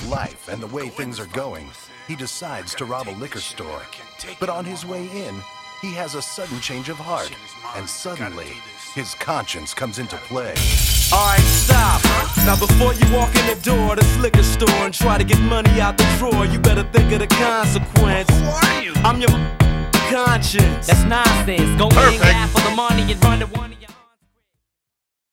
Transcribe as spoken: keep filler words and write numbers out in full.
life and the way things are going, he decides to rob a liquor store. But on his way in, he has a sudden change of heart, and suddenly, his conscience comes into play. Alright, stop. Now before you walk in the door of this liquor store and try to get money out the drawer, you better think of the consequence. Who are you? I'm your conscience. That's nonsense. Go in, half of the money and run to one.